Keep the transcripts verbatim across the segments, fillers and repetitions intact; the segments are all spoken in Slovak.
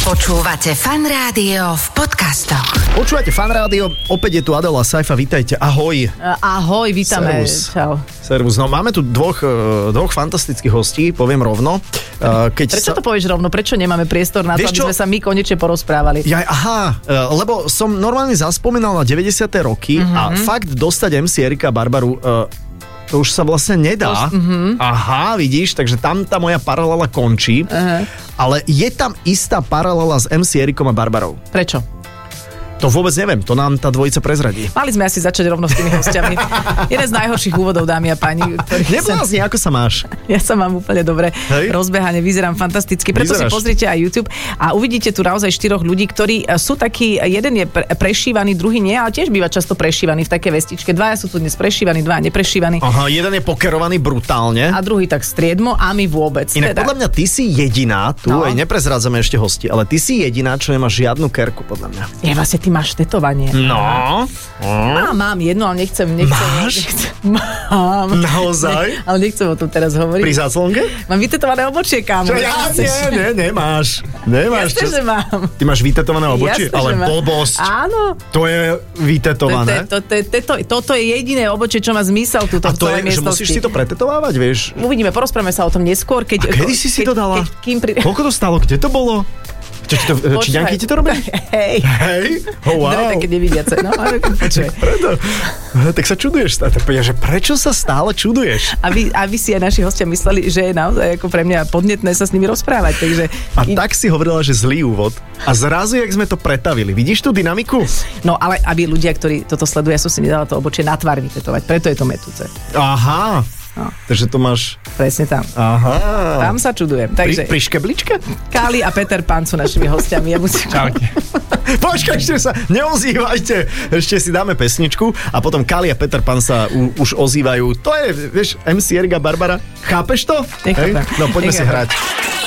Počúvate Fan Rádio v podcastoch. Počúvate Fan Rádio, opäť je tu Adela Saifa, vítajte, ahoj. Ahoj, vítame. Servus. Čau. Servus, no máme tu dvoch, dvoch fantastických hostí, poviem rovno. Keď Prečo sa... to povieš rovno? Prečo nemáme priestor na to, aby sme sa my konečne porozprávali? Ja, aha, lebo som normálne zaspomínal na deväťdesiate roky mm-hmm. a fakt dostať em cé Erika Barbaru... To už sa vlastne nedá. Uh-huh. Aha, vidíš, takže tam tá moja paralela končí. Uh-huh. Ale je tam istá paralela s em cé Erikom a Barbarou. Prečo? To vôbec neviem, to nám tá dvojica prezradí. Mali sme asi začať rovno s tými hostiami. Jeden z najhorších úvodov, dámy a páni. Neblázni, ako sa máš? Ja sa mám úplne dobre Hej. rozbehane, vyzerám fantasticky. Preto Vyzeráš. Si pozrite aj YouTube a uvidíte tu naozaj štyroch ľudí, ktorí sú takí, jeden je pre- prešívaný, druhý nie, ale tiež býva často prešívaný v takej vestičke. Dvaja sú tu dnes prešívaní, dvaja neprešívaní. Aha, jeden je pokerovaný brutálne. A druhý tak striedmo a my vôbec. Inak teda. podľa mňa ty si jediná, tu no. aj neprezrádzame ešte hosti, ale ty si jediná, čo nemá žiadnu kerku, podľa mňa. Ja vlastne ty máš tetovanie. No. Mám, mám jedno, ale nechcem. nechcem Máš? Nechcem, mám. Naozaj? Ne, ale nechcem o tom teraz hovoriť. Pri záclonke? Mám vytetované obočie, kámo. Čo, ja, nie, nie, nemáš. Nemáš. Jasne, čo... že mám. Ty máš vytetované obočie? Jasne, Ale že mám. blbosť. Áno. To je vytetované. To, to, to, to, to, toto je jediné obočie, čo má zmysel túto A v to celej je, že miestnosti. musíš si to pretetovávať, vieš? Uvidíme, porozprávame sa o tom neskôr. Keď, A kedy si si keď, to dala? Keď, kým pri... Koľko to stalo? Kde to bolo? Čo ti to, Číňanky ti to robia? Hej. Hej? Oh, wow. Dve také nevidiace. No, ale počuj. Preto. Tak sa čuduješ. Tak povedia, že prečo sa stále čuduješ? A vy, a vy si aj naši hostia mysleli, že je naozaj ako pre mňa podnetné sa s nimi rozprávať. Takže... A tak si hovorila, že zlý úvod. A zrazu, jak sme to pretavili. Vidíš tú dynamiku? No, ale aby ľudia, ktorí toto sledujú, ja som si nedala to obočie na tvár vytetovať. Preto je to metúce. Aha. No. Takže to máš... Presne tam. Aha. Tam sa čudujem. Takže Pri, pri škebličke? Káli a Peter Pan sú našimi hostiami. Ja musím... Čaute. Počkajte sa, neozývajte. Ešte si dáme pesničku a potom Káli a Peter Pan sa u, už ozývajú. To je, vieš, em cé Erika Barbara. Chápeš to? Nechápem. Hej? No, poďme Nechápem. si hrať.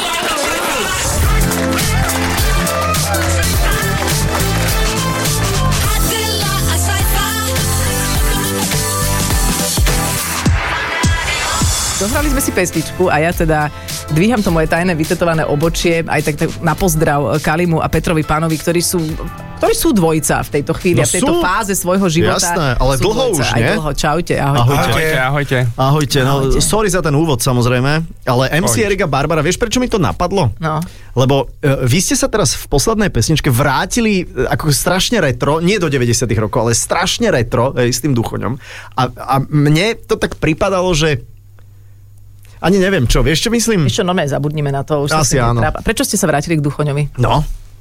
Dohrali sme si pesničku a ja teda dvíham to moje tajné vytetované obočie aj tak, tak na pozdrav Kalimu a Petrovi Pánovi, ktorí sú, ktorí sú dvojica v tejto chvíli No a v tejto sú. fáze svojho života. Jasné, ale sú dlho dvojica. už, Aj nie? dlho. Čaute, ahojte. Ahojte. Ahojte, ahojte. Ahojte, no Ahojte. sorry za ten úvod samozrejme, ale em cé Pohodič. Erika Barbara, vieš prečo mi to napadlo? No. Lebo uh, vy ste sa teraz v poslednej pesničke vrátili uh, ako strašne retro, nie do deväťdesiatych rokov, ale strašne retro, ej, s tým duchoňom. A, a mne to tak pripadalo, že ani neviem čo, vieš čo myslím? Ešte no, zabudnime na to. Už Asi áno. Netrápa. Prečo ste sa vrátili k Duchoňovi? No.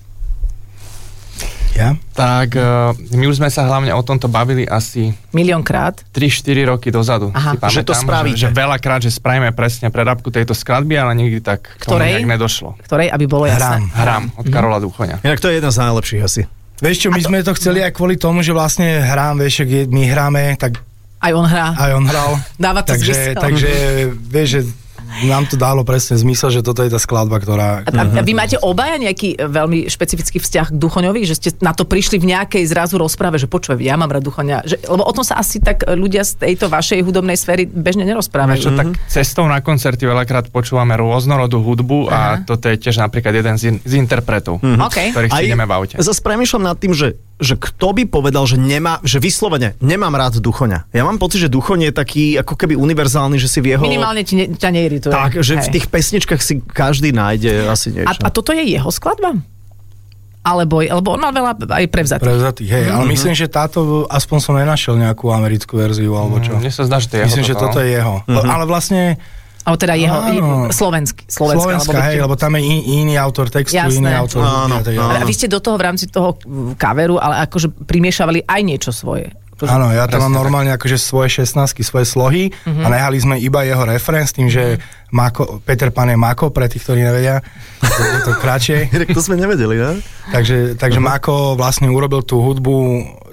Ja? Tak uh, my už sme sa hlavne o tomto bavili asi Miliónkrát. tri štyri roky dozadu. Aha. Si pamätám, Že to spravíte. Že, že veľakrát, že spravíme presne prerábku tejto skladby, ale nikdy tak k tomu Ktorej? nejak nedošlo. Ktorej, aby bolo jasné. Hrám. Hram od Karola Duchoňa. Inak to je jedna z najlepších asi. Vieš čo, my to... sme to chceli aj kvôli tomu, že vlastne hrám, vieš, ak je- my hráme, tak Aj on hrá. aj on hral. Dáva to takže, zmysel. takže, vieš, že nám to dalo presne zmysel, že toto je tá skladba, ktorá... A, a vy máte obaja nejaký veľmi špecifický vzťah k Duchoňovi, že ste na to prišli v nejakej zrazu rozprave, že počuj, ja mám rád Duchoňa. Že, lebo o tom sa asi tak ľudia z tejto vašej hudobnej sféry bežne nerozprávajú. Čo, tak cestou na koncerty veľakrát počúvame rôznorodú hudbu a toto je tiež napríklad jeden z, in, z interpretov, OK. ktorých si ideme v aute. Zas premýšľam nad tým, že, že kto by povedal, že nemá, že vyslovene nemám rád Duchoňa. Ja mám pocit, že Duchoň je taký ako keby univerzálny, že si v jeho... Minimálne ti ne, ťa neirituje. Tak, že Hej. v tých pesničkách si každý nájde asi niečo. A, a toto je jeho skladba? Alebo, alebo on mal veľa aj prevzatých. Prevzatý, hej, ale myslím, že táto, aspoň som nenašiel nejakú americkú verziu, alebo čo. Mne sa zdá, že to je jeho Myslím, že toto je jeho. Ale vlastne Ale teda jeho, Áno. slovenský. Slovenská, Slovenská, hej, lebo tam je in, iný autor textu, Jasné. iný autor. Áno, ja, áno. A vy ste do toho v rámci toho coveru, ale akože primiešavali aj niečo svoje. Akože, Áno, ja tam mám Presne normálne akože svoje šestnástky, svoje slohy Mhm. a nehali sme iba jeho referenc tým, že Mako, Peter Pan je Mako, pre tých, ktorí nevedia, to, je to kratšie. To sme nevedeli, ne? Takže, takže Mhm. Mako vlastne urobil tú hudbu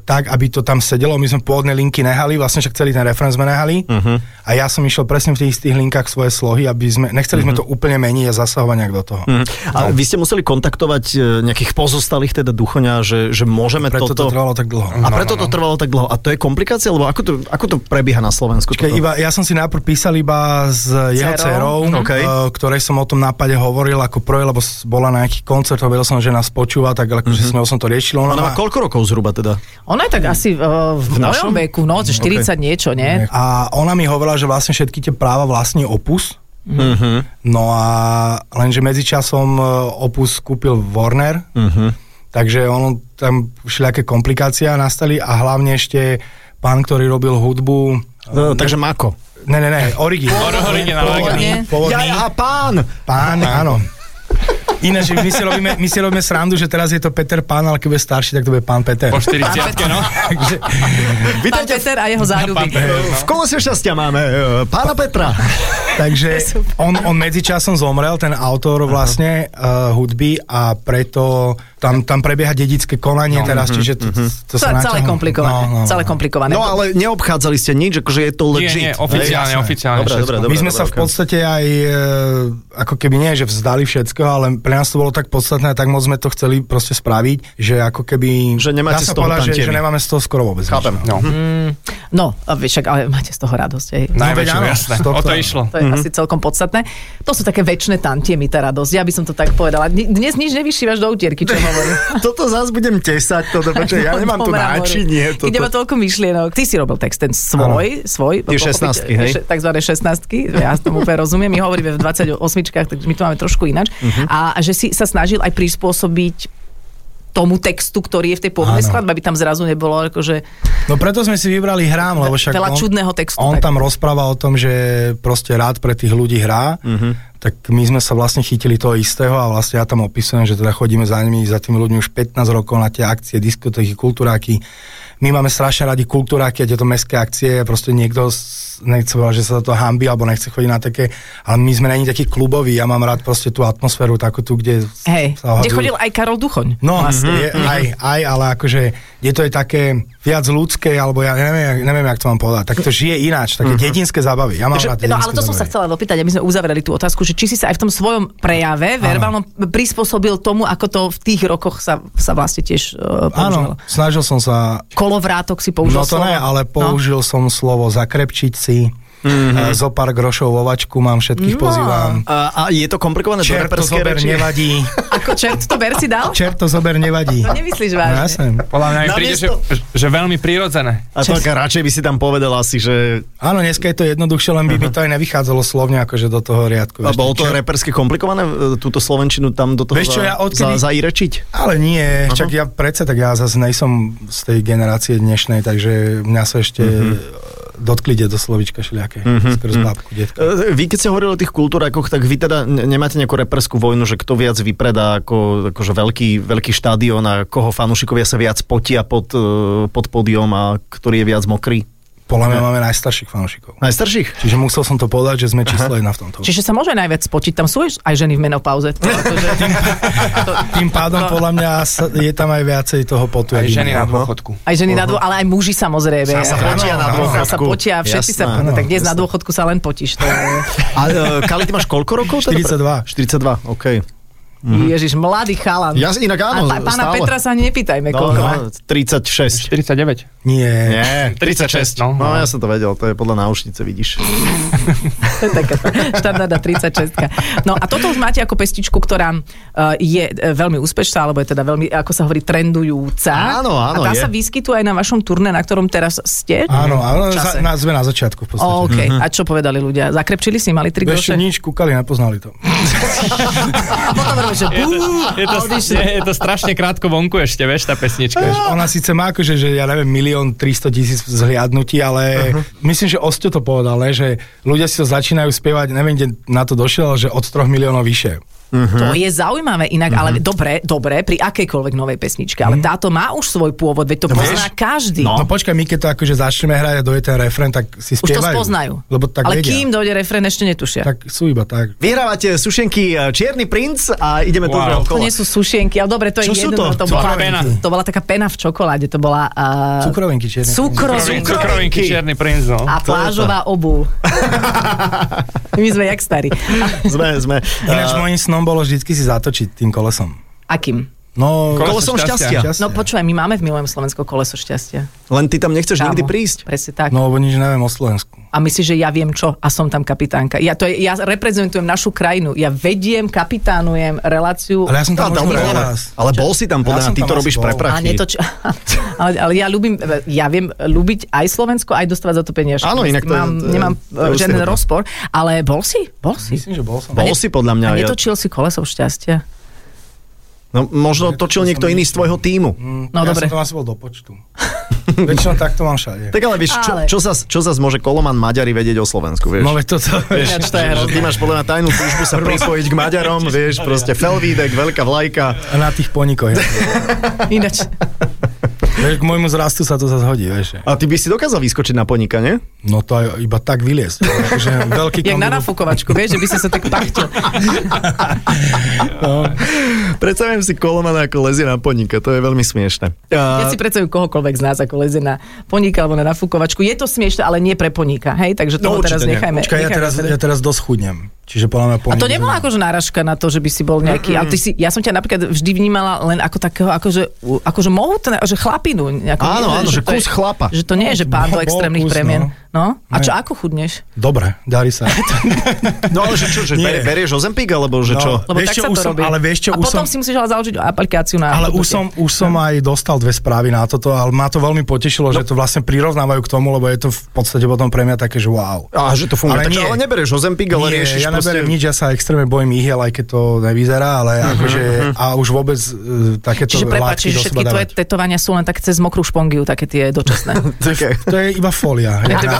tak, aby to tam sedelo. My sme pôvodné linky nehali, vlastne však celý ten refrén sme nehali. Uh-huh. A ja som išiel presne v tých istých linkách svoje slohy, aby sme, nechceli uh-huh. sme to úplne meniť a zasahovať nejak do toho. Uh-huh. No. A vy ste museli kontaktovať nejakých pozostalých teda duchoňa, že, že môžeme preto toto... Preto to trvalo tak dlho. A preto no, no, no. to trvalo tak dlho. A to je komplikácia? Lebo ako to, ako to prebieha na Slovensku? Čakaj, iba, ja som si najprv písal iba s jeho dcerou, okay. uh, ktorej som o tom nápade hovoril ako prvé, lebo bola na nejakých koncertoch, vedel som, že nás počúva, tak akože uh-huh. s ňou som to riešil. Ona, Ona má koľko rokov zhruba teda? Ona je tak asi uh, v, v mojom veku, no, štyridsať okay. niečo, nie? A ona mi hovorila, že vlastne všetky tie práva vlastní Opus. Uh-huh. No a lenže medzičasom Opus kúpil Warner, uh-huh. takže ono tam všelijaké komplikácie nastali a hlavne ešte pán, ktorý robil hudbu... No, takže Mako. Ne, ne, ne, Origi. Pôvodne. Ja, a pán! Pán, áno. Ináč, my si, robíme, my si robíme srandu, že teraz je to Peter Pán, ale keď bude starší, tak to bude Pán Peter. Po štyridsiatke, no. Takže, Pán Peter a jeho záľuby. V kolese šťastia máme Pána Petra. Takže on, on medzičasom zomrel, ten autor vlastne uh, hudby a preto tam, tam prebieha dedické konanie no, teraz, čiže to, to, to sa celé komplikované. No, no, celé komplikované. No ale neobchádzali ste nič, akože je to legit. Nie, nie, oficiálne, oficiálne. Dobre, dobre, dobre, my sme dobre, sa v podstate aj ako keby nie, že vzdali všetko, ale pre nás to bolo tak podstatné, tak moc sme to chceli proste spraviť, že ako keby... Že nemáte z toho povedať, že, že nemáme z toho skoro vôbec. Chápem. No, mm, no však, ale máte z toho radosť. Hej. Najväčšiu, no, jasné. O to išlo. To je mm-hmm. asi celkom podstatné. To sú také večné tantiemy, tá radosť. Ja by som to tak povedala. Dnes nič nevyšívaš do utierky, čo hovorím. Toto zás budem tesať, toto, počuť, ja nemám tu náčinie. Ide ma toľko myšlienok. Ty si robil text ten svoj, ano. svoj. Tie šestnáctky, hej? Takzvané šestnáctky, ja tomu úplne rozumiem. My hovoríme v dvadsaťosmičkách, takže my to máme trošku ináč. Uh-huh. A že si sa snažil aj prispôsobiť tomu textu, ktorý je v tej pôvodnej skladbe, aby tam zrazu nebolo akože... No preto sme si vybrali Hrám, lebo však veľa on, čudného textu. On tak. tam rozpráva o tom, že proste rád pre tých ľudí hrá, uh-huh. tak my sme sa vlastne chytili toho istého a vlastne ja tam opisujem, že teda chodíme za nimi, za tými ľuďmi už pätnásť rokov na tie akcie, diskotéky, kultúráky. My máme strašne radi kultúráky a tieto mestské akcie, proste niekto nechce povedať, že sa to hanbí, alebo nechce chodiť na také, ale my sme není takí kluboví, ja mám rád proste tú atmosféru takú tu, kde Hej, sa kde chodil aj Karol Duchoň. No, vlastne, je, aj, aj, ale akože je to je také viac ľudské, alebo ja neviem, neviem, jak to mám povedať, tak to žije ináč, také uh-huh. dedinské zábavy. Ja mám že, rád no ale to zábavy. Som sa chcela dopýtať, aby sme uzavreli tú otázku, že či si sa aj v tom svojom prejave verbálnom prispôsobil tomu, ako to v tých rokoch sa, sa vlastne tiež uh, použilo. Áno, snažil som sa... Kolovrátok si použil No to slovo. ne, ale použil no. som slovo zakrepčiť si. Mm-hmm. Zo pár grošov vo vačku mám, všetkých no. pozývam. A, a je to komplikované do reperskej reči? nevadí. Ako čert to ber si dal? Čert to zober nevadí. To nemyslíš vážne? No, jasne. Podľa mňa mi príde, že, že veľmi prirodzené. A to radšej by si tam povedal asi, že... Áno, dneska je to jednoduchšie, len by uh-huh. mi to aj nevychádzalo slovne akože do toho riadku. A bolo to čer... repersky komplikované, túto slovenčinu tam do toho Vieš čo, ja odkedy... za, zairečiť? Ale nie, uh-huh. čak ja predsa, tak ja zase nejsom z tej generácie dnešnej, takže mňa sa ešte... Uh-huh. dotkli do slovíčka šeliaké, mm-hmm. skrz bábku, detka. Vy, keď ste hovorili o tých kultúrákoch, tak vy teda nemáte nejakú reperskú vojnu, že kto viac vypredá ako, akože veľký, veľký štadión a koho fanúšikovia sa viac potia pod, pod pódium a ktorý je viac mokrý? Podľa mňa máme najstarších fanúšikov. Najstarších? Čiže musel som to povedať, že sme číslo jedna v tomto. Čiže sa môže najviac spočiť. Tam sú aj ženy v menopauze. To, akože, to, tým pádom to, podľa mňa je tam aj viacej toho potu. Aj ženy na dôchodku. Aj ženy uh-huh. na dôchodku, ale aj muži samozrejme. Sa, sa potia na dôchodku. Sa potia, všetci jasná, sa... No, tak dnes jasná. Na dôchodku sa len potíš. To je... A uh, Kali, ty máš koľko rokov? štyridsaťdva. štyridsaťdva, okej. Okay. Mm-hmm. Ježiš, mladý chalan. Ja inak áno, a pána stále. Petra sa ani nepýtajme, no, koľko má. No, tridsaťšesť. štyridsaťdeväť. Nie. Nie, tridsaťšesť. No, no, ja som to vedel, to je podľa náušnice, vidíš. To je taká štandardná tridsaťšesť. No a toto už máte ako pestičku, ktorá uh, je veľmi úspešná, alebo je teda veľmi, ako sa hovorí, trendujúca. Áno, áno, a tá je. sa vyskytuje aj na vašom turné, na ktorom teraz ste. Áno, áno, za, na, sme na začiatku v podstate. Oh, okay. uh-huh. A čo povedali ľudia? Zakrepčili si, mali tri groše? Ešte nič, kúkali, nepoznali to. A potom robí, že bú, je, to, je, je to strašne krátko vonku ešte, vieš, tá pesnička. Ona síce má akože, že ja neviem, milión tristo tisíc zhliadnutí, ale uh-huh. myslím, že Osťo to povedal, ne, že ľudia si to začínajú spievať, neviem, kde na to došiel, ale že od troch miliónov vyššie. Uh-huh. To je zaujímavé inak, uh-huh. ale dobre, dobre, pri akejkoľvek novej pesničke, ale táto má už svoj pôvod, veď to no, pozná vieš? Každý. No. no počkaj, my keď to akože začneme hrať a dojde ten refrén, tak si spievajú. Už to spoznajú. Lebo tak ale vedia. kým dojde refrén, ešte netušia. Tak sú iba tak. Vyhrávate sušenky Čierny princ a ideme wow. tu okolo. To nie sú sušenky, ale dobre, to Čo je to? jedno. To, bola, to bola taká pena v čokoláde, to bola... Uh, cukrovinky čierny cukrovinky. Cukrovinky čierny princ, no. A plážová obuv. My sme jak starí. sme, sme. Ináč môjim snom bolo vždycky si zatočiť tým kolesom. Akým? No, kolesom šťastia. šťastia. No počúvaj, my máme v Milujem Slovensko koleso šťastia. Len ty tam nechceš Kámo, nikdy prísť. Presne tak. No, lebo nič neviem o Slovensku. A myslíš, že ja viem čo a som tam kapitánka. Ja, to je, ja reprezentujem našu krajinu. Ja vediem, kapitánujem reláciu. Ale ja som tam no, možno ale, ale bol si tam, podľa ja ty to robíš pre prachy. To, čo, ale, ale ja ľúbim, ja viem ľúbiť aj Slovensko, aj dostávať za to peniažky. Áno, inak to, mám, to, nemám to, to žiaden rozpor, ale bol si? Bol si? Myslím, že bol som. Bol si podľa mňa. A netočil si koleso šťastia? No možno točil niekto iný z tvojho tímu. Mm, no ja dobre. som to asi bol do počtu. Väčšinou takto mám všade. Tak ale vieš, čo, čo, zas, čo zas môže Koloman Maďari vedieť o Slovensku, vieš? No veď toto, vieš. Ja, to je ty máš podľa mňa tajnú túžbu sa pripojiť k Maďarom, vieš, proste Felvídek, veľká vlajka. A na tých ponikoch. Ináč. Vieš, k môjmu zrastu sa to zase hodí, vieš. A ty by si dokázal vyskočiť na ponika, nie? No to aj iba tak vyliesť. Veľký Jak na nafúkovačku, vieš, že by si sa tak pachtil. No. Predstavujem si Kolomana ako lezie na ponika, to je veľmi smiešne. Ja si predstavujem kohokoľvek z nás ako lezie na ponika alebo na nafúkovačku. Je to smiešne, ale nie pre ponika, hej? Takže toho no, teraz nechajme. Počkaj, ja teraz, ja teraz dosť chudnem. Čiže podľa mňa ponik... A to nebola akože náražka na to, že by si bol nejaký... Mm-hmm. Ale ty si, ja som ťa napríklad vždy vnímala len ako takého, akože, akože mohutné, že chlapinu. Ako, áno, áno, že, že kus je, chlapa. Že to nie je, že pán do extrémnych kus, premien. No. No? A čo, ako chudneš? Dobre, darí sa. No ale že čo, že ber, berieš Ozempik, alebo že čo? No, lebo vieš tak čo, sa to som, robí. ale vieš čo, a potom som... si musíš ale založiť aplikáciu na... Ale už som, už som aj dostal dve správy na toto, ale ma to veľmi potešilo, no. že to vlastne prirovnávajú k tomu, lebo je to v podstate potom pre mňa také, že wow. A že to funguje. Ale, takže, ale nebereš Ozempik, ale nie, riešiš ja proste... neberiem nič, ja sa extrémne bojím ihiel, aj keď to nevyzerá, ale uh-huh, akože, uh-huh. a už vôbec uh, takéto Čiže prepáč, že všetky tvoje tetovania sú len také cez mokrú špongiu, také tie dočasné. To je iba fólia.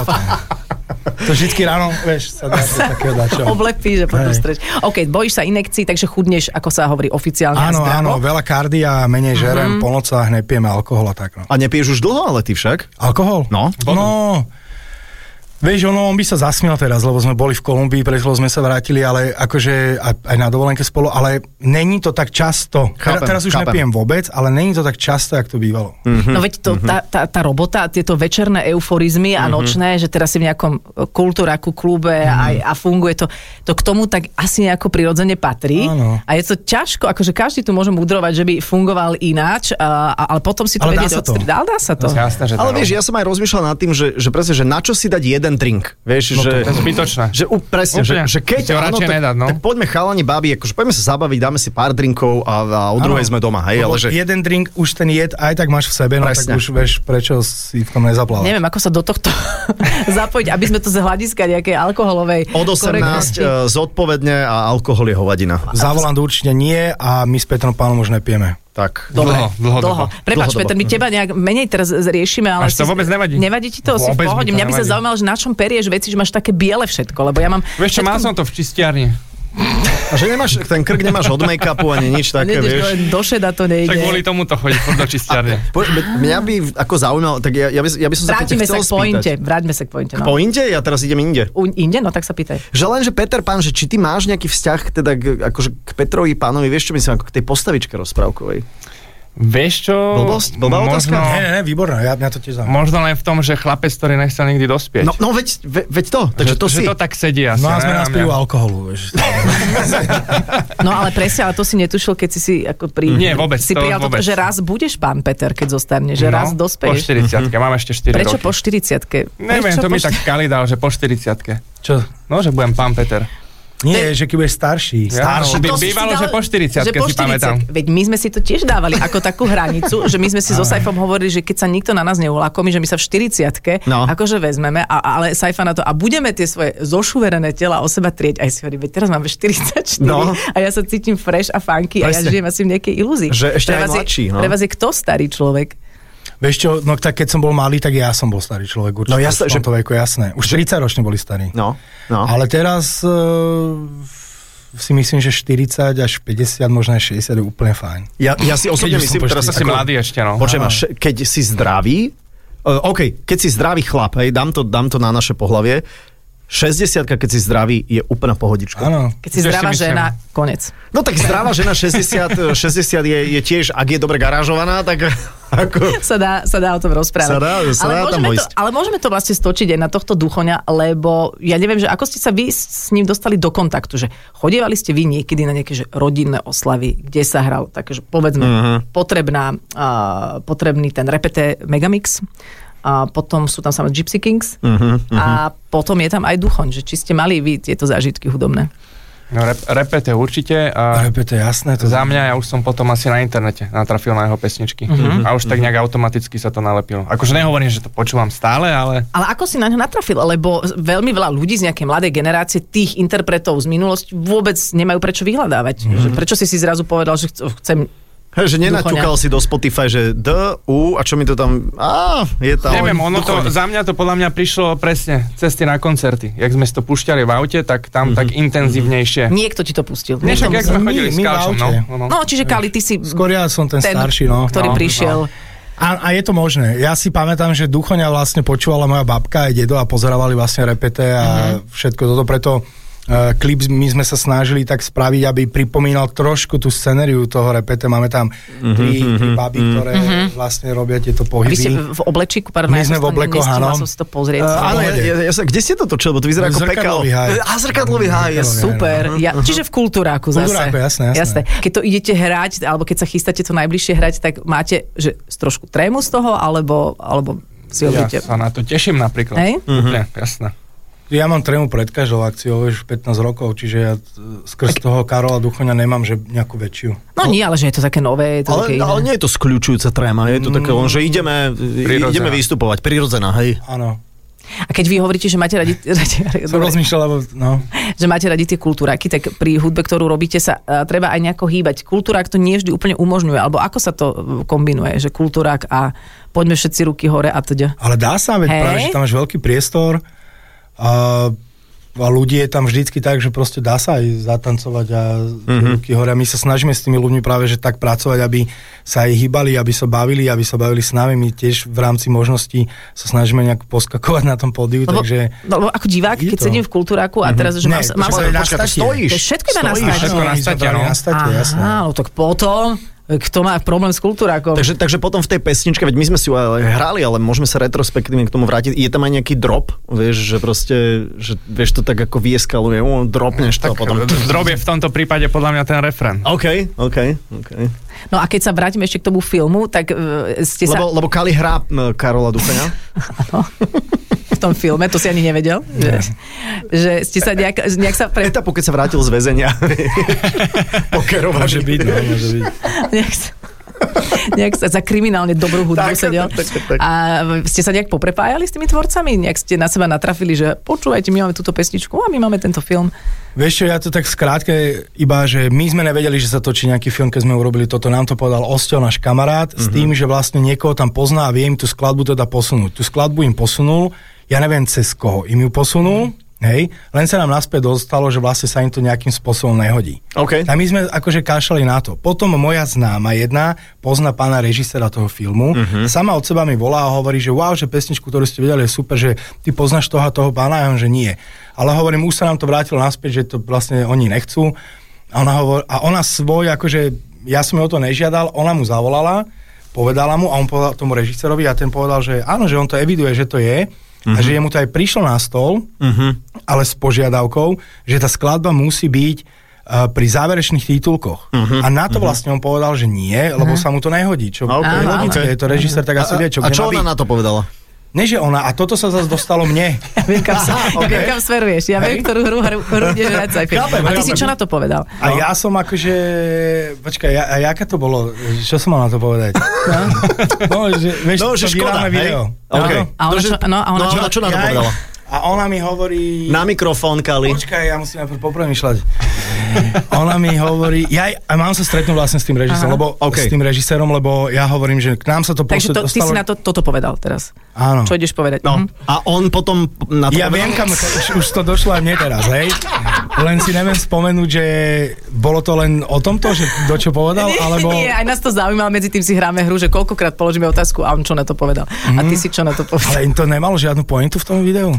To vždycky ráno, vieš, sa dá takého dačo. Oblepí, že potom streč. OK, bojíš sa inekcií, takže chudneš, ako sa hovorí oficiálne. Áno, áno, veľa kardia, menej žerem, mm-hmm. po nocách nepijeme alkohol a tak. No. A nepiješ už dlho, ale ty však? Alkohol? No. No, vieš, ono, on by sa zasmiel teraz, lebo sme boli v Kolumbii, pre chvíľu sme sa vrátili, ale akože aj na dovolenke spolu, ale není to tak často. Chápem, teraz už chápem. Nepijem vôbec, ale není to tak často, jak to bývalo. Mm-hmm. No veď to, mm-hmm. tá, tá, tá robota, tieto večerné euforizmy a mm-hmm. nočné, že teraz si v nejakom kultúraku, klube mm-hmm. aj, a funguje to, to k tomu tak asi nejako prirodzene patrí. Áno. A je to ťažko, akože každý tu môže mudrovať, že by fungoval ináč, a, ale potom si to vedieť odstriť. Ale dá sa to. Jasné, že ale vieš, ja som aj rozmýšľal nad tým, že, že presne, že na čo si dať jeden drink, vieš, no, že... To je zbytočné. Že, uh, presne, že, že keď áno, tak, nedať, no. tak poďme chalani, babi, akože poďme sa zabaviť, dáme si pár drinkov a, a o druhej sme doma, hej, ale že... jeden drink, už ten jed aj tak máš v sebe, no presne. Tak už vieš, prečo si v tom nezaplávať. Neviem, ako sa do tohto zapojiť, aby sme to z hľadiska nejakej alkoholovej od osemnásť uh, zodpovedne a alkohol je hovadina. Za volant určite nie a my s Petrom Pánom už nepijeme. Tak. Dobre, dlho, dlho, dlho. Prepáč, Peter, my teba nejak menej teraz riešime, ale... Až to vôbec nevadí. Nevadí ti to? Vôbec si v pohode. Mňa by sa zaujímalo, že na čom perieš veci, že máš také biele všetko, lebo ja mám... Vieš čo, všetko... mal som to v čistiarni. A že nemáš, ten krk nemáš od make-upu ani nič také, Nejdeš vieš. do, do šeda to nejde. Tak kvôli tomu to chodí do čistiarne. Mňa by ako zaujímalo, tak ja, ja, by, ja by som sa chcel spýtať. Vráťme sa k pointe, vráťme sa k pointe. No. K pointe? Ja teraz idem inde. U, inde? No tak sa pýtaj. Že len, že Peter Pán, že či ty máš nejaký vzťah teda k, akože k Petrovi Pánovi, vieš čo myslím, ako k tej postavičke rozprávkovej? Vieš čo? Blbosť? Blbá možno, otázka? Nie, nie, nie, výborná, ja, mňa to tiež zaujíma. Možno len v tom, že chlapec, ktorý nechcel nikdy dospieť. No, no veď, ve, veď to, takže že, to že si... to tak sedí asi. No a sme neviem, nás pijú ja. alkoholu, vieš. No ale presne, ale to si netušil, keď si si ako pri... Nie, vôbec, si to prijal vôbec. To, že raz budeš pán Peter, keď zostane, že no, raz dospeješ. Po štyridsiatke, mám ešte štyri Prečo roky. po štyridsiatke? Neviem, to mi tak Kali dal, že po štyridsiatke. Čo? No, že budem pán Peter. Nie, že keď budeš starší. Starší. By, bývalo, že po štyridsiatke si pamätám. Veď my sme si to tiež dávali ako takú hranicu, že my sme si so Saifom hovorili, že keď sa nikto na nás neulakomí, že my sa v štyridsiatke no. akože vezmeme, a, ale Saifa na to a budeme tie svoje zošuverené tela o seba trieť. Aj si hovorí, veď teraz máme štyridsaťštyri no. a ja sa cítim fresh a funky a ja žijem asi v nejakej ilúzii. Že ešte aj mladší. No. Pre vás je kto starý človek? Vieš čo, no tak keď som bol malý, tak ja som bol starý človek, určite. No jasne, že... to veku, jasné. Už tridsaťročne boli starí. No, no. Ale teraz... Uh... si myslím, že štyridsať až päťdesiat, možno aj šesťdesiat je úplne fajn. Ja, ja si osobne Keď myslím, teraz Si mladý ešte, no. Počujem, keď si zdravý, uh, OK, keď si zdravý chlap, hej, dám to, dám to na naše pohlavie, šesťdesiatka, keď si zdravý, je úplná pohodička. Áno. Keď si zdravá žena, konec. No tak zdravá žena šesťdesiat, šesťdesiat je, je tiež, ak je dobre garážovaná, tak ako... Sa dá, sa dá o tom rozprávať. Sa dá, sa ale, dá môžeme tam to, ale môžeme to vlastne stočiť aj na tohto duchoňa, lebo ja neviem, že ako ste sa vy s ním dostali do kontaktu, že chodievali ste vy niekedy na nejaké že rodinné oslavy, kde sa hral, takže povedzme, uh-huh. potrebná, uh, potrebný ten repete Megamix, a potom sú tam samozrejme Gypsy Kings uh-huh, uh-huh. a potom je tam aj duchoň, že či ste mali vy tieto zážitky hudobné. No, rep, repete určite. A repete, jasné. To za mňa, ja už som potom asi na internete natrafil na jeho pesničky. Uh-huh. A už tak nejak automaticky sa to nalepilo. Akože nehovorím, že to počúvam stále, ale... Ale ako si na ňo natrafil? Lebo veľmi veľa ľudí z nejakej mladej generácie tých interpretov z minulosti vôbec nemajú prečo vyhľadávať. Uh-huh. Že prečo si si zrazu povedal, že chcem... Hej, že nenaťukal si do Spotify, že D, U, a čo mi to tam... Á, je tam... Neviem, ono to, za mňa to podľa mňa prišlo presne cesty na koncerty. Jak sme si to púšťali v aute, tak tam mm-hmm. tak intenzívnejšie. Niekto ti to pustil. Nie, však jak sme chodili s Kalšom, no. No, čiže Kali, ty si... Skôr ja som ten, ten starší, no. Ktorý no, prišiel... No. A, a je to možné. Ja si pamätám, že Duchoňa vlastne počúvala moja babka aj dedo a pozerovali vlastne repete a mm-hmm. všetko toto, preto... Uh, klip my sme sa snažili tak spraviť, aby pripomínal trošku tú scenériu toho repete. Máme tam mm-hmm, tri, tri baby, ktoré mm-hmm. vlastne robia tieto pohyby. Vy ste v oblečíku? Pardon, my sme v oblekoch, áno. Som si to pozrieť. Uh, áno, ja, ja, ja sa, kde ste to točili? Bo to vyzerá ako pekal. A zrkadlový háj. Super. Ja, čiže v kultúráku zase. Kultúráku, jasné, jasné. jasné. Keď to idete hrať, alebo keď sa chystáte to najbližšie hrať, tak máte že trošku trému z toho, alebo, alebo si odvíte? Ja sa na to teším napríklad. Hej? Úplne, jasné. Ja mám trému pred každou akciou už pätnásť rokov, čiže ja skrz toho Karola Duchoňa nemám že nejakú väčšiu. No nie, ale že je to také nové. Je to ale, také ale nie je to skľučujúca tréma, je to mm, také len, že ideme, ideme vystupovať, prirodzená, hej? Áno. A keď vy hovoríte, že máte radi... Som rozmýšľal, lebo no. Že máte radi tie kultúráky, tak pri hudbe, ktorú robíte, sa uh, treba aj nejako hýbať. Kultúrák to nie vždy úplne umožňuje, alebo ako sa to kombinuje, že kultúrák a poďme všetci ruky hore a teda. Ale dá sa, veď práve, že tam máš veľký priestor. A, a ľudí je tam vždycky tak, že proste dá sa aj zatancovať a mm-hmm. ruky hore. A my sa snažíme s tými ľuďmi práve, že tak pracovať, aby sa aj hýbali, aby sa bavili, aby sa bavili s nami. My tiež v rámci možností sa snažíme nejak poskakovať na tom pódiu, lebo, takže... Lebo ako divák, keď to... sedím v kultúráku a teraz, že mm-hmm. mám... Ne, máš počkaj, stojíš. To všetko iba na state. Všetko na state, no. Na state, jasné. Aha, no tak potom... Kto má problém s kultúrákom? Takže, takže potom v tej pesničke, veď my sme si ju hrali, ale môžeme sa retrospektívne k tomu vrátiť. Je tam aj nejaký drop, vieš, že proste, že vieš to tak ako vyeskaluje, dropneš to tak, potom. Drop je v tomto prípade podľa mňa ten refrén. OK, OK, OK. No a keď sa vrátime ešte k tomu filmu, tak uh, ste sa... Lebo, lebo Kali hrá uh, Karola Duchoňa. Áno. V tom filme, to si ani nevedel, že, že ste sa nejak, nejak sa... Pre... Etapu, keď sa vrátil z väzenia. Pokerovaný. Môže byť, no, môže byť. Nejak sa, nejak sa za kriminálne dobrú hudbu tak, sedel. Tak, tak, tak. A ste sa nejak poprepájali s tými tvorcami? Nejak ste na seba natrafili, že počúvajte, my máme túto pesničku a my máme tento film. Vieš čo, ja to tak skrátke iba, že my sme nevedeli, že sa točí nejaký film, keď sme urobili toto. Nám to povedal Osťo, náš kamarát, mm-hmm. s tým, že vlastne niekoho tam pozná a vie im tú skladbu teda posunúť. Tú skladbu im posunul, ja neviem cez koho im ju posunul, hej, len sa nám naspäť dostalo, že vlastne sa im to nejakým spôsobom nehodí. Okay. A my sme akože kašľali na to. Potom moja známa jedna pozná pána režiséra toho filmu, uh-huh. sama od seba mi volá a hovorí, že wow, že pesničku, ktorú ste videli, je super, že ty poznáš toho toho pána, a on, že nie. Ale hovorím, už sa nám to vrátilo naspäť, že to vlastne oni nechcú. A ona, hovor, a ona svoj, akože ja som ju o to nežiadal, ona mu zavolala, povedala mu a on povedal tomu režisérovi a ten povedal, že áno, že on to eviduje, že to je. Uh-huh. A že jemu to aj prišlo na stôl, uh-huh. ale s požiadavkou, že tá skladba musí byť uh, pri záverečných titulkoch. Uh-huh. A na to vlastne on povedal, že nie, lebo uh-huh. sa mu to nehodí. Čo je logické, je to režisér, tak asi vie, čo... A čo ona na to povedala? Ne, že ona, a toto sa zase dostalo mne. Ja viem, kam, sa, ja viem, kam smeruješ. Ja viem, ktorú hru, hru, hru ideš hrať sci-fi. A ty si čo na to povedal? A ja som akože... Počkaj, ja, a jaké to bolo? Čo som mal na to povedať? No, no že, vieš, no, že to škoda, video. Okay. A ona čo, no, a ona no, čo, čo, čo na to povedala? A ona mi hovorí... Na mikrofón, Kali. Počkaj, ja musím najprv popremýšľať. Ona mi hovorí... Ja a mám sa stretnúť vlastne s tým režisérom, lebo, okay. s tým režisérom, lebo ja hovorím, že k nám sa to... Takže to, dostalo... ty si na to, toto povedal teraz. Áno. Čo ideš povedať? No. Mhm. A on potom na to Ja povedal? viem, kam už, už to došlo aj mne teraz, hej? len si neviem spomenúť, že bolo to len o tomto, že do čo povedal, nie, alebo... Nie, aj nás to zaujímalo, medzi tým si hráme hru, že koľkokrát položíme otázku a on čo na to povedal. Mm. A ty si čo na to povedal. Ale im to nemalo žiadnu pointu v tom videu?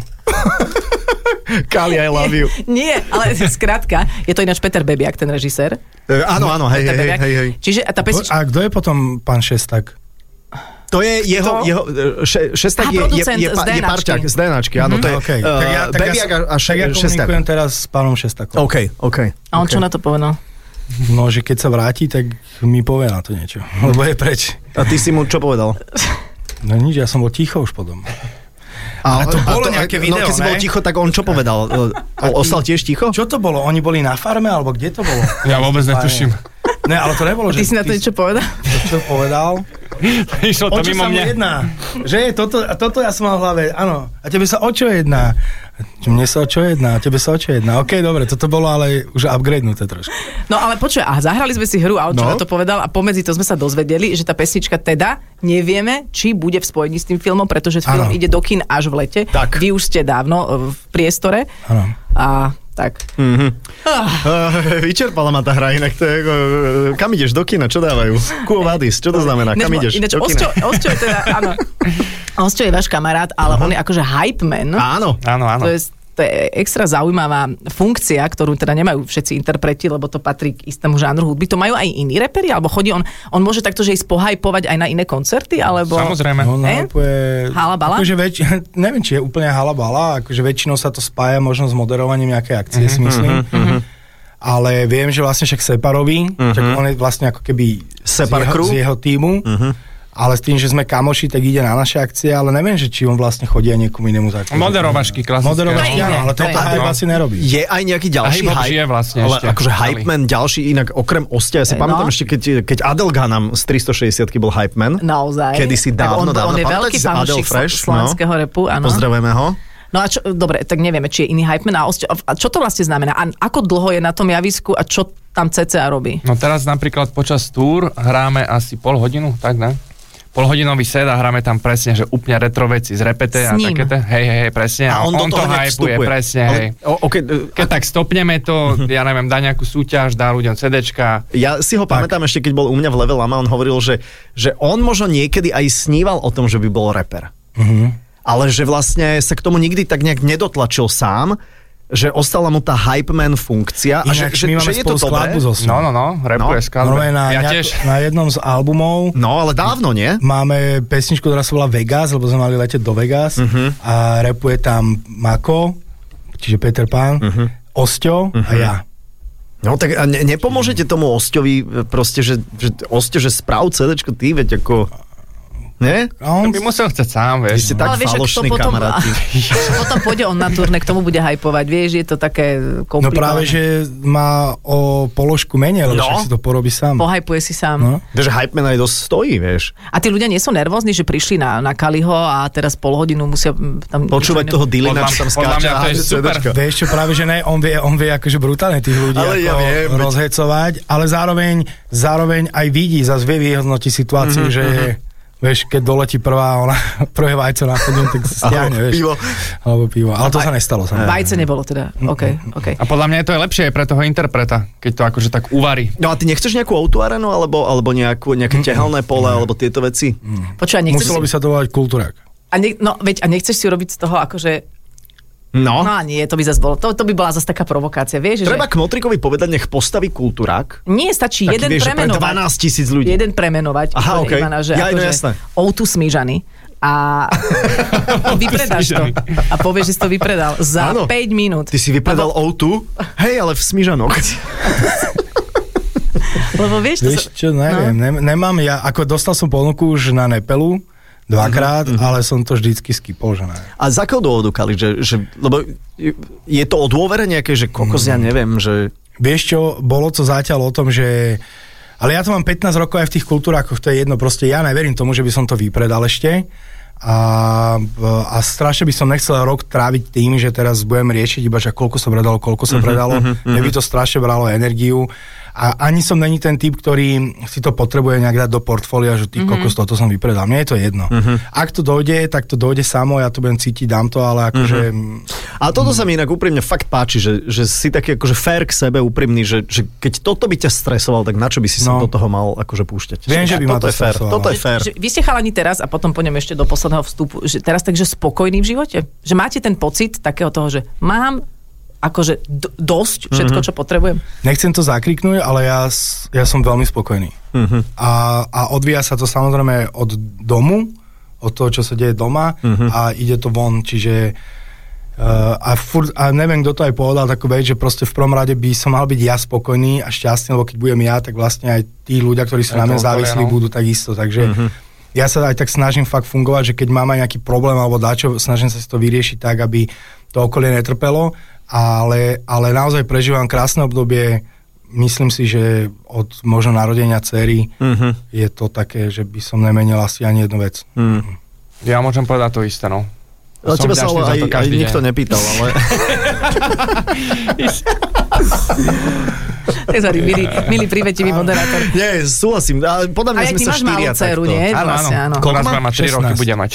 Kali, I love you. Nie, ale skrátka, je to ináč Peter Bebiak, ten režisér. E, áno, áno, hej, hej, hej, hej. Čiže a tá pesnička... A kto je potom pán Šestak? To je jeho, To? jeho še, Šestak Aha, je, je, producent je, z je DNAčky. parťák z DNAčky, áno, to je Okay. uh, tak ja, tak Bebiak ja, a, a tak ja Šestak. komunikujem teraz s pánom Šestakom. OK, OK. A on okay. čo na to povedal? No, že keď sa vráti, tak mi povie na to niečo. Lebo je preč. A ty si mu čo povedal? No nič, ja som bol ticho už potom. A, to bolo a nejaké video, No, keď si bol ne? ticho, tak on čo povedal? O, ostal tiež ticho? Čo to bolo? Oni boli na farme, alebo kde to bolo? Ja vôbec netuším. Ne, ale to nebolo, Ty že... si na to niečo povedal? Čo povedal? Išlo O to čo mimo sa mu mňa. jedná? Že je toto, a toto ja som mal v hlave, áno. A tebe sa o čo jedná? Mne sa o čo jedná? A tebe sa o čo jedná? OK, dobre, toto bolo ale už upgradenuté trošku. No ale počuj, a zahrali sme si hru a on čo No. na to povedal a pomedzi to sme sa dozvedeli, že tá pesnička teda nevieme, či bude v spojení s tým filmom, pretože film Áno. ide do kín až v lete. Tak. Vy už ste dávno v priestore. Áno. A tak. Mm-hmm. Uh, vyčerpala ma tá hra, inak to je, uh, kam ideš, do kina, čo dávajú? Quo vadis, čo to znamená, kam ideš? Ináč, Do Osťo, kina. Osťo je teda, áno. Osťo je váš kamarát, ale uh-huh. on je akože hype man. Áno. Áno, áno. To je, to je extra zaujímavá funkcia, ktorú teda nemajú všetci interpreti, lebo to patrí k istému žánru hudby. To majú aj iní reperi, alebo chodí on, on môže takto, že ísť pohajpovať aj na iné koncerty, alebo... Samozrejme. No, Ne? nápoje... Halabala? Akože väč... Neviem, či je úplne halabala, akože väčšinou sa to spája možno s moderovaním nejakej akcie, si myslím. mhm. Ale viem, že vlastne však Separovi, tak on je vlastne ako keby Separ z, jeho, crew? z jeho tímu, ale s tým, že sme kamoši, tak ide na naše akcie, ale neviem, že či on vlastne chodí aj niekomu inému za Moderovačky klasické. Moderovačky, To je áno, iné, ale to to je hype iné. asi nerobí. Je aj nejaký A ďalší hip-hop hype, žije vlastne ale ešte. akože Stály. hype man ďalší, inak okrem Ostia, ja si No. pamätám ešte, keď, keď Adelga nám z tristošesťdesiatky bol hype man. Naozaj. Kedysi Tak dávno, on, dávno. on je Pamätáte veľký si Adel fanúšik Fresh? slo- slovenského repu, áno. Pozdravujeme ho. No a čo, dobre, tak nevieme, či je iný hype man. A, Osťo, a čo to vlastne znamená? A ako dlho je na tom javisku a čo tam cca robí? No teraz napríklad počas túr hráme asi pol hodinu, tak ne? Polhodinový set a hráme tam presne, že úplne retro veci z repete a S ním. také. Hej, hej, hej, presne. A on do toho to hneď hypuje, vstupuje. presne, Ale- hej. o- okay, Keď tak stopneme to, ja neviem, dá nejakú súťaž, dá ľuďom CDčka. Ja si ho pamätám ešte, keď bol u mňa v Level Lama, on hovoril, že, že on možno niekedy aj sníval o tom, že by bol reper. Mhm. Ale že vlastne sa k tomu nikdy tak nejak nedotlačil sám, že ostala mu tá hype man funkcia a že, Ináč že, my že máme je to spolu dobré. skladbu so No, no, no, repuje No, skladbe. Normálne na, Ja nejak, tiež. na jednom z albumov No, ale dávno, nie? máme pesničku, ktorá sa volá Vegas, lebo sme mali letieť do Vegas uh-huh. a rapuje tam Mako, čiže Peter Pan, uh-huh. Osťo uh-huh. a ja. No tak a ne, nepomôžete tomu Osťovi proste, že, že Osťo, že správ CDčko ty, veď ako... Nie? A on, To by musel chcieť sám, Vy vieš. ste tak Ale vieš, ak to falošní potom, kamaráti. potom pôjde on na turné, k tomu bude hypovať, vieš, je to také no komplikované. práve, že má o položku menej, lebo No. však si to porobí sám. Pohajpuje si sám. No. Takže hype man aj dosť stojí, vieš. A tí ľudia nie sú nervózni, že prišli na, na Kaliho a teraz pol hodinu musia mm, tam... Počúvať toho Dylana, Podľa- čo tam podľa skáča. mňa to je a super. CDčko. Vieš čo, práve, že ne, on vie, on vie akože brutálne tých ľudí Ale ako ja viem, veď- rozhecovať, ale zároveň, zároveň aj vidí, zase vie vyhodnotiť situáciu, Mhm, že vieš, keď doletí prvá, ona, prvé vajco na podium, tak sa stiahne, Alebo vieš. pivo. Alebo pivo. Ale to sa nestalo. Sa Vajce nebolo teda. OK, OK. A podľa mňa je to aj lepšie aj pre toho interpreta, keď to akože tak uvarí. No a ty nechceš nejakú autoarenu, alebo, alebo nejakú, nejaké tehelné pole, alebo tieto veci? Počúvaj, nechceš Muselo si... by sa to volať kultúrak. A ne, no, veď, a nechceš si urobiť z toho akože... No. No a nie, to by zase bolo. To, to by bola zase taká provokácia, vieš? Treba Že... Kmotrikovi povedať, nech postaví kultúrak. Nie, stačí Taký, jeden vieš, že pre premenovať. dvanásť tisíc ľudí. Jeden premenovať. Aha, úplne, okej. Ivana, že Ja, no akože jasné. ó dva Smížany. A vypredáš to. A povieš, že si to vypredal za Áno. päť minút. Ty si vypredal ó dva? Hej, ale v Smižanok. Lebo vieš, to Vieš sa... čo, neviem, no. nemám ja, ako dostal som ponuku už na Nepelu, dvakrát, uh-huh, uh-huh. ale som to vždycky skipol, že ne. A z akého dôvodu, Kali? Že, že, lebo je to o dôvere nejaké, že kokos, ja neviem, že... Vieš čo, bolo to zatiaľ o tom, že... Ale ja to mám pätnásť rokov aj v tých kultúrákoch, to je jedno, proste ja neverím tomu, že by som to vypredal ešte. A, a strašne by som nechcel rok tráviť tým, že teraz budem riešiť iba, že koľko sa predalo, koľko sa predalo. Uh-huh, uh-huh. Mne by to strašne bralo energiu. A ani som není ten typ, ktorý si to potrebuje nejak dať do portfólia, že ty mm-hmm. kokos, toto som vypredal. Mne je to jedno. Mm-hmm. Ak to dojde, tak to dojde samo, ja to budem cítiť, dám to, ale akože... Mm-hmm. A toto sa mi inak úprimne fakt páči, že, že si taký akože fair k sebe úprimný, že, že keď toto by ťa stresoval, tak na čo by si sa no. do toho mal akože púšťať? Viem, že by ma to stresovalo. Toto je fair. Vy ste chalani teraz a potom poďme ešte do posledného vstupu, že teraz takže spokojný v živote? Že máte ten pocit takého toho, že mám akože d- dosť všetko, čo potrebujem? Nechcem to zakriknúť, ale ja, ja som veľmi spokojný. Uh-huh. A, a odvíja sa to samozrejme od domu, od toho, čo sa deje doma uh-huh. a ide to von, čiže uh, a, furt, a neviem, kto to aj povedal takú vec, že proste v prvom rade by som mal byť ja spokojný a šťastný, lebo keď budem ja, tak vlastne aj tí ľudia, ktorí sú na mňa závislí, budú takisto, takže uh-huh. ja sa aj tak snažím fakt fungovať, že keď mám aj nejaký problém alebo dačo, snažím sa si to vyriešiť tak, aby to okolie netrpelo. Ale, ale naozaj prežívam krásne obdobie, myslím si, že od možno narodenia dcery uh-huh. je to také, že by som nemenil asi ani jednu vec. Uh-huh. Ja môžem povedať to isté, no. Ale teba sa ale aj, aj nikto nepýtal, ale... Sorry, milý, milý prívetivý moderátor. Nie, súhlasím. Podľa mňa sme sa štyria takto. Dceru, nie? Áno, vlastne, áno. Koľko má? tri roky bude mať.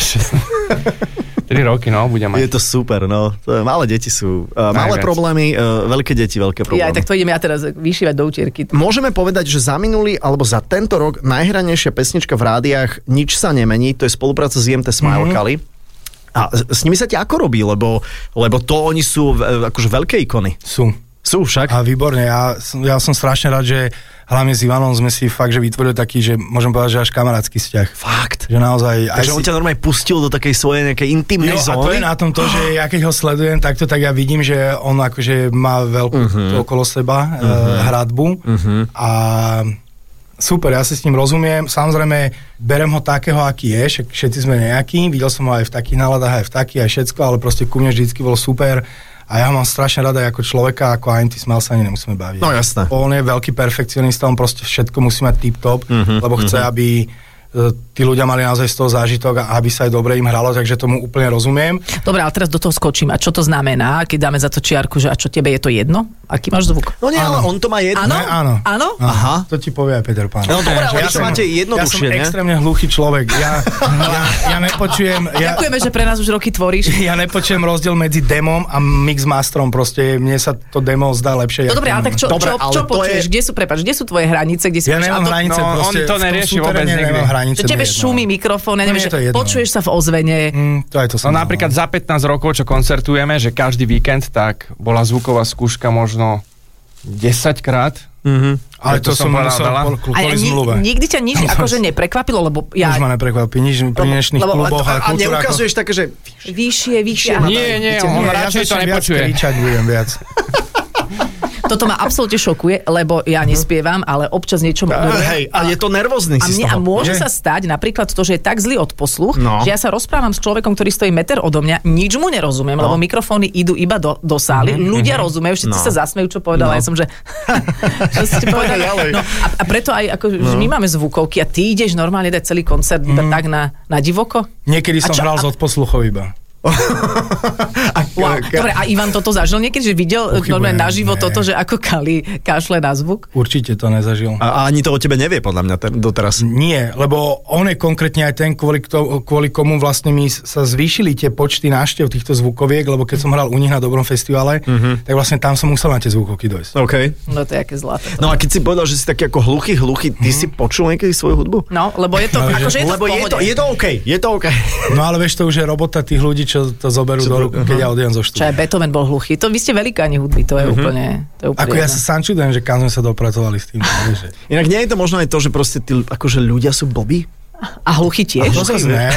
tri roky, no, bude mať. Je to super, no. To je, malé deti sú. Uh, malé problémy, uh, veľké deti, veľké problémy. Ja, tak to idem ja teraz vyšívať do utierky. Môžeme povedať, že za minulý, alebo za tento rok najhranejšia pesnička v rádiách Nič sa nemení, to je spolupráca s í em té Smile mm-hmm. Kali. A s nimi sa ti ako robí? Lebo, lebo to oni sú akože veľké ikony. Sú. Sú však. A výborne, ja, ja som strašne rád, že hlavne s Ivanom sme si fakt, že vytvorili taký, že môžem povedať, že až kamarátsky vzťah. Fakt? Že naozaj... Takže on si... ťa normálne pustil do takej svojej nejakej intimnej jo, zóny? A to je na tom to, že ja keď ho sledujem takto, tak ja vidím, že on akože má veľkú uh-huh. okolo seba uh-huh. uh, hradbu uh-huh. a super, ja si s ním rozumiem. Samozrejme, berem ho takého, aký je, všetci sme nejakí, videl som ho aj v takých náladách, aj v takých, aj všetko, ale proste ku mne vždycky bol super. A ja mám strašne rada ako človeka, ako Anti-Smile sa ani nemusíme baviť. No jasné. On je veľký perfekcionista, on proste všetko musí mať tip-top, mm-hmm, lebo chce, mm-hmm. aby tí ľudia mali naozaj z toho zážitok a aby sa aj dobre im hralo, takže tomu úplne rozumiem. Dobre, ale teraz do toho skočím. A čo to znamená, keď dáme za to čiarku, že a čo tebe je to jedno? Aký máš zvuk? No nie, ale on to má jedno. Áno? Áno. Áno? Aha. To ti povie aj Peter Pán. No dobre, ale ja som, máte jednoduchšie, ja som extrémne hluchý človek. Ja, ja, ja nepočujem... Ja, Ďakujeme, že pre nás už roky tvoríš. Ja nepočujem rozdiel medzi demom a mixmasterom. Proste mne sa to demo zdá lepšie. No dobre, ale tak čo, dobre, čo, čo počuješ? Je... Kde sú, prepáč, kde sú tvoje hranice? Kde si ja nemám hranice, no, on to nerieši vôbec nikdy. Mikrofón, ja neviem, že jedno. Počuješ sa v ozvene. Mm, to aj to no napríklad za pätnásť rokov, čo koncertujeme, že každý víkend, tak bola zvuková skúška možno desaťkrát. Mm-hmm. Ale to, to som musel kvôli zmluve. Nikdy ťa nič akože neprekvapilo, lebo ja... Už ma neprekvapí, nič pri dnešných kluboch a, a, a neukazuješ také, že... Vyššie, vyššie. Nie, nie, on radšej to nepočuje. Ja kričať budem viac. Toto ma absolútne šokuje, lebo ja nespievam, ale občas niečo moderujem. Hej, a je to nervózny si z toho. A môže sa stať napríklad to, že je tak zlý odposluch, no. že ja sa rozprávam s človekom, ktorý stojí meter odo mňa, nič mu nerozumiem, no. lebo mikrofóny idú iba do, do sály, mm-hmm. ľudia mm-hmm. rozumejú, všetci no. sa zasmejú, čo povedala, no. ja som, že... čo ste povedali? No, a, a preto aj, ako, no. že my máme zvukovky a ty ideš normálne dať celý koncert iba mm. tak na, na divoko? Niekedy som čo, hral a... z odposluchov iba. a, wow. Dobre, a Ivan toto zažil niekedy, že videl normálne naživo nie. Toto, že ako Kali kašle na zvuk? Určite to nezažil. A, a ani to o tebe nevie, podľa mňa, ten, doteraz. Nie, lebo on je konkrétne aj ten, kvôli, to, kvôli komu vlastne mi sa zvýšili tie počty návštev týchto zvukoviek, lebo keď som hral u nich na Dobrom festivale, mm-hmm. tak vlastne tam som musel na tie zvukovky dojsť. Okay. No to je aké zlaté. No a keď si povedal, že si taký ako hluchý, hluchý, ty mm-hmm. si počul niekedy svoju hudbu? No, lebo je to, no, akože je to lebo je to, je to OK, je to OK. No ale vieš, to už je robota tých ľudí, čo to zoberú do ruky, keď ja odjem zo štúdia. Čo aj Beethoven bol hluchý. To vy ste velikáni hudby, to je uh-huh. úplne, to je úplne... Ako ja sa sám čudujem, že kam sme sa dopracovali s tým. Inak nie je to možno aj to, že proste tí, akože ľudia sú blbí? A hluchý tiež? A to ne.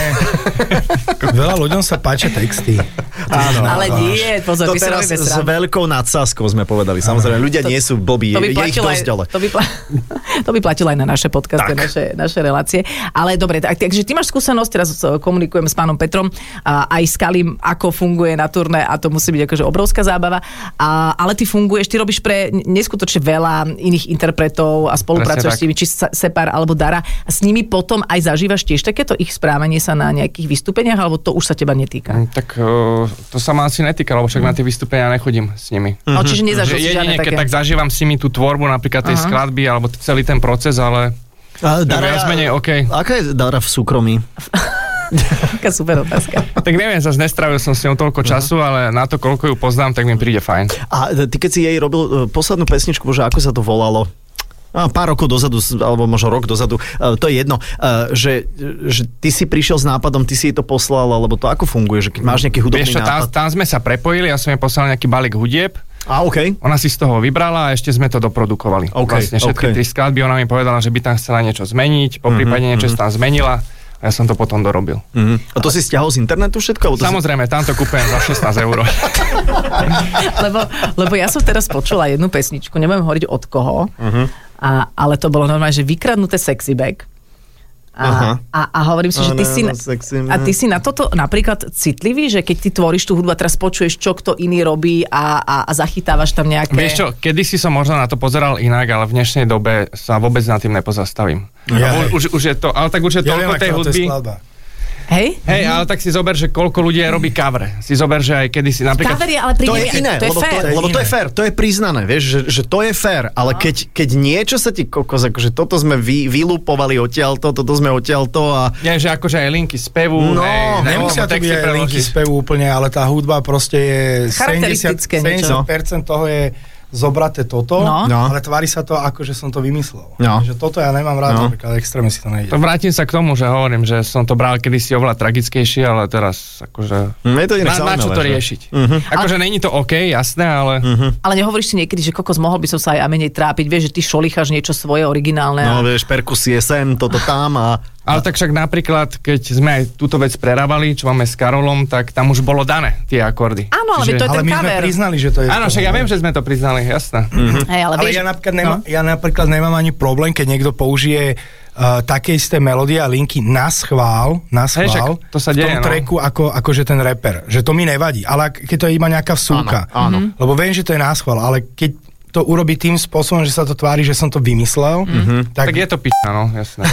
Veľa ľuďom sa páčia texty. Áno, ale nie, pozor, to teraz s veľkou nadsázkou sme povedali. Samozrejme, ľudia to, nie sú blbí, je ich dosť, ale... To by, pla... to by platilo aj na naše podcasty, naše, naše relácie. Ale dobre, tak, takže ty máš skúsenosť, teraz komunikujem s pánom Petrom, a aj s Kalim, ako funguje na turné a to musí byť akože obrovská zábava. A, ale ty funguješ, ty robíš pre neskutočne veľa iných interpretov a spolupracuješ s nimi, či Separ alebo Dara. A s nimi potom aj zažívaš tiež takéto ich správanie sa na nejakých vystúpeniach, alebo to už sa teba netýka? Tak uh, To sa ma asi netýka, lebo však mm. na tie vystúpenia nechodím s nimi. Mm-hmm. O, čiže nezažil si žiadne také? Keď tak zažívam s nimi tú tvorbu, napríklad tej uh-huh. skladby, alebo celý ten proces, ale... A Dara, viac menej, OK. Aká je Dara v súkromí? Taká super otázka. Tak neviem, zase nestravil som s ňou toľko času, uh-huh. ale na to, koľko ju poznám, tak mi príde fajn. A ty keď si jej robil poslednú pesničku, že ako sa to volalo? A pár rokov dozadu, alebo možno rok dozadu, to je jedno, že, že ty si prišiel s nápadom, ty si jej to poslal, alebo to ako funguje, že keď máš nejaký hudobný Vieš čo, nápad? Tam, tam sme sa prepojili, ja som jej poslal nejaký balík hudieb. A okej. Okay. Ona si z toho vybrala a ešte sme to doprodukovali. Okay, vlastne všetky okay. tri skladby, ona mi povedala, že by tam chcela niečo zmeniť, po prípade mm-hmm, niečo mm-hmm. tam zmenila. A ja som to potom dorobil. Mm-hmm. A to si stiahol z internetu všetko? Samozrejme, si... tam to kúpujem za šestnásť eur. lebo, lebo ja som teraz počula jednu pesničku, nebudem hovoriť od koho, uh-huh. a, ale to bolo normálne, že vykradnuté sexy bag. A, a, a hovorím si, že ty, si, a ty si na toto napríklad citlivý, že keď ty tvoríš tú hudbu a teraz počuješ, čo kto iný robí a, a, a zachytávaš tam nejaké... Vieš čo, kedysi som možno na to pozeral inak, ale v dnešnej dobe sa vôbec nad tým nepozastavím. Ja, už, už je to, ale tak už je ja toľko tej hudby... Hej? Hej, ale tak si zober, že koľko ľudí aj robí cover. Si zober, že aj kedysi napríklad... Cover je, ale príde, to je iné, to je lebo, fair. to, lebo to je fair, to je priznané, vieš, že, že to je fair, ale keď, keď niečo sa ti kokos, akože toto sme vy, vylúpovali odtiaľto, toto sme odtiaľto a... Nie, že akože aj linky spevu, no, hej, nemusia to byť aj linky spevu úplne, ale tá hudba proste je sedemdesiat percent toho je zobraté toto, no. ale tvári sa to ako, že som to vymyslel. No. Že toto ja nemám rád, no. napríklad extrémne si to nejde. To vrátim sa k tomu, že hovorím, že som to bral kedysi oveľa tragickejšie, ale teraz akože... Je to na, na čo to riešiť? Uh-huh. Akože ale... není to OK, jasné, ale... Uh-huh. Ale nehovoríš si niekedy, že kokos, mohol by som sa aj a menej trápiť, vieš, že ty šolicháš niečo svoje originálne. No a... vieš, perkusie sem, toto tam a... Ale tak však napríklad, keď sme aj túto vec prerábali, čo máme s Karolom, tak tam už bolo dané tie akordy. Áno, ale Čiže... to je ten ale my cover. sme priznali, že to je... Áno, však ja viem, že sme to priznali, jasné. Mm-hmm. Hey, ale ale vieš... ja, napríklad nemá, no? ja napríklad nemám ani problém, keď niekto použije uh, také isté melódie a linky na schvál, na schvál, hey, to sa v deje, tom no. tracku ako, akože ten rapper. Že to mi nevadí, ale keď to je iba nejaká vsúka. Áno, áno. Lebo viem, že to je na schvál, ale keď to urobí tým spôsobom, že sa to tvári, že som to vymyslel. Mm-hmm. Tak... tak je to piča, no, jasné.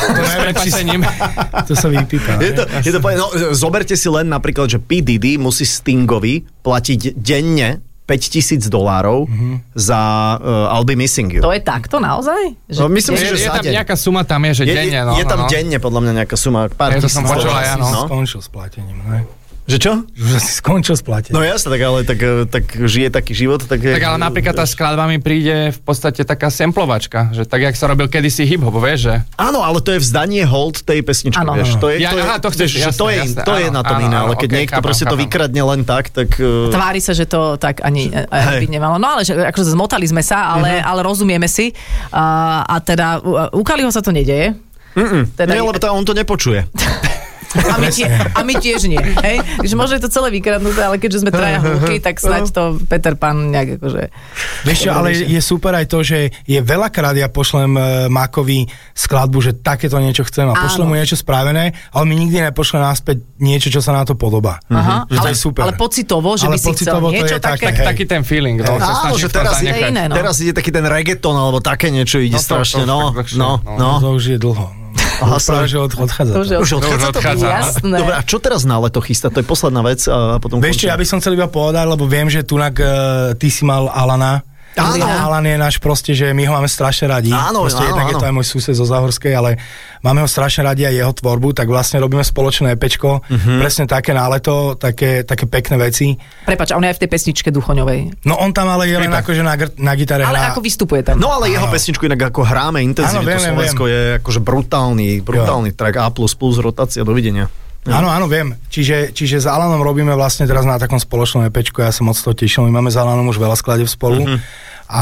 To sa vypípa. Je to, je to, no, zoberte si len napríklad, že P. Diddy musí Stingovi platiť denne päťtisíc dolárov mm-hmm. za uh, I'll Be Missing You. To je takto naozaj? Že... No, myslím je, si, že je za tam deň. nejaká suma, tam je, že je, denne. No, je tam no, no. denne, podľa mňa nejaká suma. Pár ja to tisíc som počul aj ja, no. Skončil s platením, ne? Že čo? Že si skončil s platením. No jasne, tak ale tak, tak žije taký život. Tak, tak ale napríklad tá skladba mi príde v podstate taká samplovačka, že tak, jak sa robil kedysi hip-hop, vieš, že? Áno, ale to je vzdanie hold tej pesničky, ano. vieš. To je, ja, to je, aha, to chceš, vieš, jasné, to je, jasné, to áno, je na tom áno, iné, ale áno, keď okay, niekto chápam, proste chápam. to vykradne len tak, tak... Uh... Tvári sa, že to tak ani uh, byť nemalo. No ale že, akože zmotali sme sa, ale, uh-huh. ale rozumieme si. Uh, a teda uh, u Kaliho sa to nedeje. Teda nie, lebo to, on to nepočuje. A my, tie, a my tiež nie. Hej? Takže možno je to celé vykradnuté, ale keďže sme traja húky, tak snáď to Peter Pan nejak akože... Vieš čo, ale je super aj to, že je veľakrát ja pošlem uh, Mákovi skladbu, že takéto niečo chcem a pošlem mu niečo spravené, ale mi nikdy nepošle náspäť niečo, čo sa na to podobá. Aha, že ale, to je super. ale pocitovo, že ale by si chcel niečo také... také. Taký ten feeling, no, sa áno, že teraz, je iné, no. teraz ide taký ten reggaeton, alebo také niečo ide no, to, strašne, to, no, to, no, no, no. To už je dlho. Aha, práve, že od, odchádza to. to. Už odchádza to? odchádza, jasné. Dobre, a čo teraz na leto chystá? To je posledná vec a potom... Vieš čo, ja by som chcel iba povedať, lebo viem, že tunak uh, ty si mal Alana. Áno. Alan je náš proste, že my ho máme strašne radi. Áno, proste áno, jednak áno. je to aj môj sused zo Záhorskej, ale máme ho strašne radi aj jeho tvorbu, tak vlastne robíme spoločné EPčko, uh-huh. presne také na leto, také, také pekné veci. Prepáč, on je aj v tej pesničke Duchoňovej. No on tam ale je len akože na, na gitare ale hrá. ako vystupuje tam. No ale jeho áno. pesničku inak ako hráme intenzívne, to Slovensko viem. Je akože brutálny, brutálny jo. track A plus plus, rotácia, dovidenia. Áno, áno, viem. Čiže, čiže s Alanom robíme vlastne teraz na takom spoločnom EPčku, ja sa moc to tešil, my máme s Alanom už veľa skladieb spolu uh-huh. a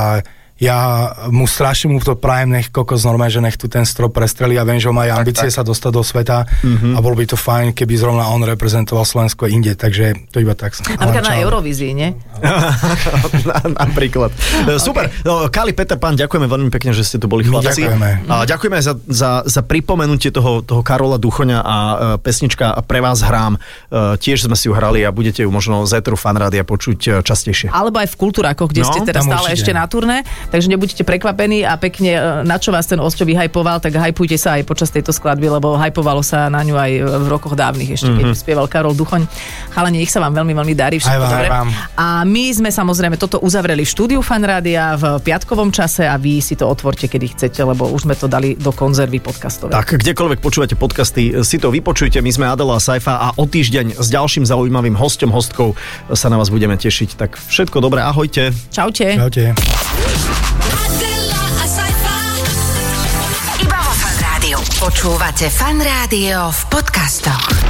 ja mu strašne mu to prajem, nech kokos normálne, že nech tu ten strop prestrelí a viem, že on má aj ambície tak. Sa dostať do sveta mm-hmm. a bolo by to fajn, keby zrovna on reprezentoval Slovensko inde, takže to iba tak. Napríklad na Eurovízii, nie? Napríklad. Super. No, Kali, Peter Pan, ďakujeme veľmi pekne, že ste tu boli chlapci. Ďakujeme. A ďakujeme za, za, za pripomenutie toho, toho Karola Duchoňa a uh, pesnička Pre vás hrám. Uh, tiež sme si ju hrali a budete ju možno z éteru Fanrádia počuť uh, častejšie. Alebo aj v Kultúrákoch, kde no, ste teraz stále určite. Ešte na turné. Takže nebuďte prekvapení a pekne, na čo vás ten Osťo vyhajpoval, tak hajpujte sa aj počas tejto skladby, lebo hajpovalo sa na ňu aj v rokoch dávnych ešte, keď mm-hmm. spieval Karol Duchoň. Chalani, nech sa vám veľmi, veľmi darí. Všetko aj vám, dobre. Aj vám. A my sme samozrejme toto uzavreli v štúdiu Fan Rádia v piatkovom čase a vy si to otvorte, kedy chcete, lebo už sme to dali do konzervy podcastové. Tak, kdekoľvek počúvate podcasty, si to vypočujte. My sme Adela a Saifa a o týždeň s ďalším zaujímavým hosťom, hostkou sa na vás budeme tešiť. Tak všetko dobré, ahojte. Čaute. Čaute. Iba vo Fan Rádiu. Počúvate Fan Rádio v podcastoch.